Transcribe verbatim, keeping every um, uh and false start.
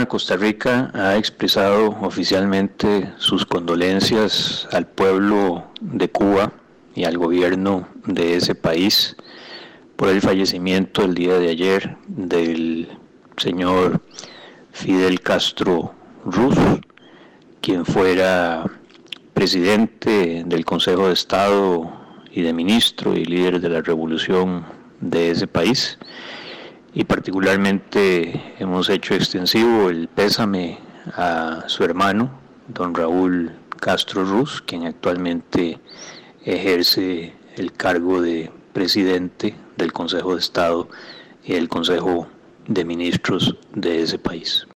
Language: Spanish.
de Costa Rica ha expresado oficialmente sus condolencias al pueblo de Cuba y al gobierno de ese país por el fallecimiento el día de ayer del señor Fidel Castro Ruz, quien fuera presidente del Consejo de Estado y de ministro y líder de la revolución de ese país. Y particularmente hemos hecho extensivo el pésame a su hermano, don Raúl Castro Ruz, quien actualmente ejerce el cargo de presidente del Consejo de Estado y del Consejo de Ministros de ese país.